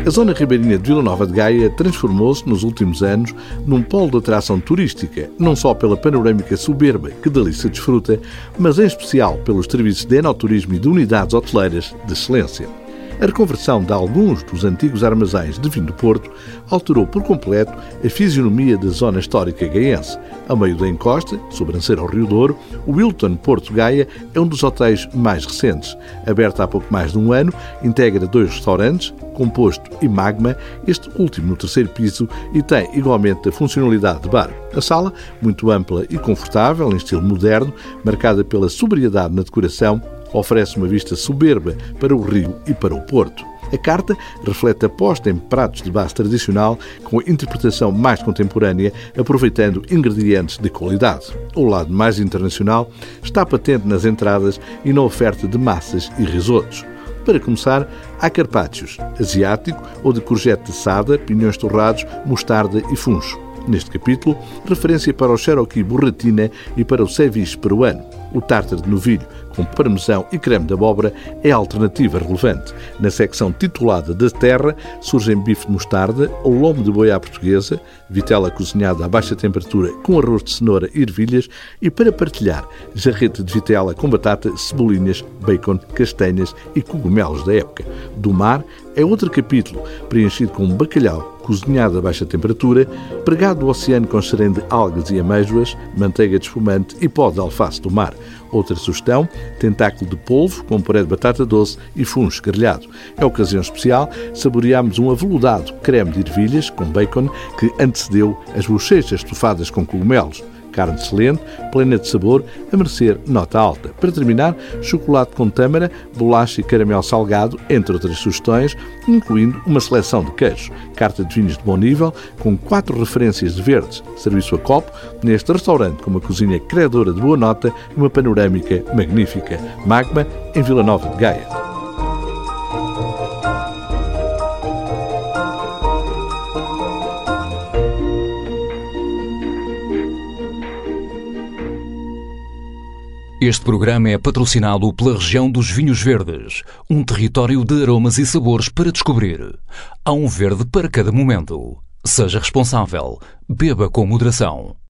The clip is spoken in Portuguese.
A zona ribeirinha de Vila Nova de Gaia transformou-se nos últimos anos num polo de atração turística, não só pela panorâmica soberba que dali se desfruta, mas em especial pelos serviços de enoturismo e de unidades hoteleiras de excelência. A reconversão de alguns dos antigos armazéns de vinho do Porto alterou por completo a fisionomia da zona histórica gaense. A meio da encosta, sobranceira ao Rio Douro, o Hilton Porto Gaia é um dos hotéis mais recentes. Aberto há pouco mais de um ano, integra 2 restaurantes, Composto e Magma, este último no 3º piso, e tem igualmente a funcionalidade de bar. A sala, muito ampla e confortável, em estilo moderno, marcada pela sobriedade na decoração, oferece uma vista soberba para o rio e para o Porto. A carta reflete a aposta em pratos de base tradicional com a interpretação mais contemporânea, aproveitando ingredientes de qualidade. O lado mais internacional está patente nas entradas e na oferta de massas e risotos. Para começar, há carpaccios, asiático ou de courgette assada, pinhões torrados, mostarda e funcho. Neste capítulo, referência para o Cherokee Burratina e para o ceviche peruano. O tártaro de novilho, com parmesão e creme de abóbora, é a alternativa relevante. Na secção titulada da terra, surgem bife de mostarda ou lombo de boi à portuguesa, vitela cozinhada a baixa temperatura com arroz de cenoura e ervilhas e, para partilhar, jarrete de vitela com batata, cebolinhas, bacon, castanhas e cogumelos da época. Do mar é outro capítulo, preenchido com bacalhau cozinhado a baixa temperatura, pregado do oceano com xerém de algas e amêijoas, manteiga de espumante e pó de alface do mar. Outra sugestão, tentáculo de polvo com puré de batata doce e funcho grelhado. É ocasião especial, saboreamos um aveludado creme de ervilhas com bacon que antecedeu as bochechas estofadas com cogumelos. Carne excelente, plena de sabor, a merecer nota alta. Para terminar, chocolate com tâmara, bolacha e caramelo salgado, entre outras sugestões, incluindo uma seleção de queijos. Carta de vinhos de bom nível, com 4 referências de verdes. Serviço a copo, neste restaurante com uma cozinha credora de boa nota e uma panorâmica magnífica. Magma, em Vila Nova de Gaia. Este programa é patrocinado pela região dos Vinhos Verdes, um território de aromas e sabores para descobrir. Há um verde para cada momento. Seja responsável. Beba com moderação.